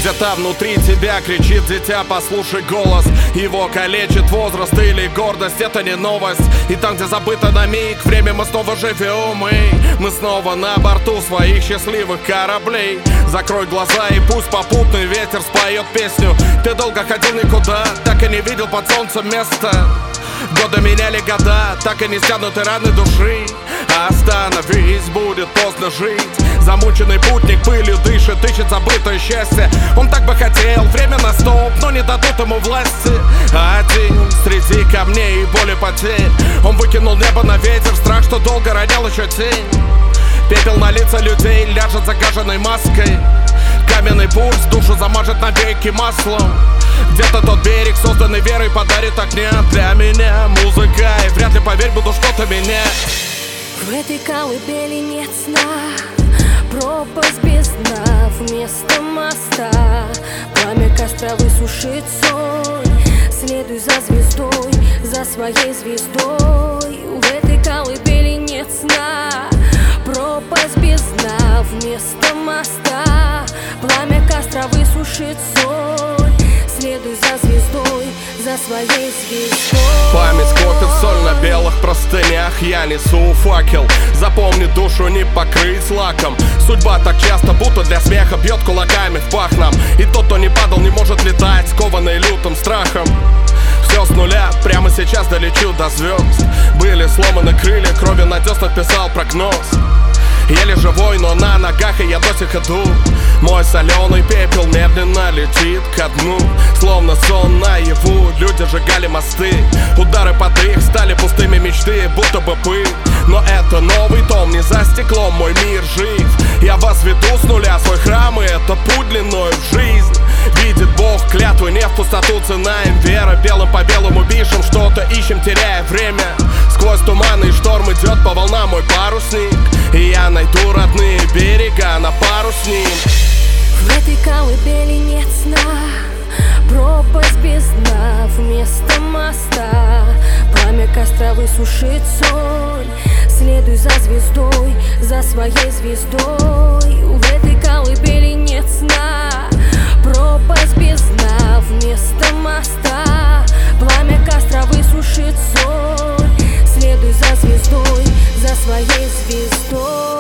Где-то внутри тебя кричит дитя, послушай голос. Его калечит возраст или гордость, это не новость. И там, где забыто на миг время, мы снова живем. Мы снова на борту своих счастливых кораблей. Закрой глаза и пусть попутный ветер споет песню. Ты долго ходил никуда, так и не видел под солнцем места. Годы меняли года, так и не стянуты раны души. Остановись, будет поздно жить. Замученный путник пылью дышит, ищет забытое счастье. Он так бы хотел, время на стоп, но не дадут ему власти. Один среди камней и боли потерь. Он выкинул небо на ветер, страх, что долго ронял еще тень. Пепел на лица людей ляжет загаженной маской. Каменный пульс душу замажет навеки маслом. Где-то тот берег, созданный верой, подарит огня для меня. Музыка, и вряд ли, поверь, буду что-то менять. В этой колыбели нет сна, пропасть без дна вместо моста. Пламя костра высушит соль, следуй за звездой, за своей звездой. В этой колыбели нет сна, пропасть без дна вместо моста. Пламя костра высушит соль, следуй за звездой, за своей звездой. Память копит соль на белых простынях. Я несу факел, запомни, душу не покрыть лаком. Судьба так часто, будто для смеха, бьет кулаками в пах нам. И тот, кто не падал, не может летать, скованный лютым страхом. Все с нуля, прямо сейчас долечу до звезд. Были сломаны крылья, кровью на деснах писал прогноз. Еле живой, но на ногах, и я до сих иду. Мой соленый пепел медленно летит ко дну. Словно сон наяву, люди сжигали мосты. Удары под их стали пустыми мечты, будто бы пыль. Но это новый том, не за стеклом мой мир жив. Я возведу с нуля свой храм, и это путь длиною в жизнь. Видит Бог клятвы, не в пустоту цена им вера. Белым по белому пишем, что-то ищем, теряя время. Сквозь туманы и шторм идет по волнам мой парусник. И я найду родные берега на пару с ним. В этой колыбели нет сна, пропасть без дна вместо моста. Пламя костра высушит соль, следуй за звездой, за своей звездой. В этой колыбели нет сна, пропасть без дна вместо моста. Пламя костра высушит соль, следуй за звездой, за своей звездой.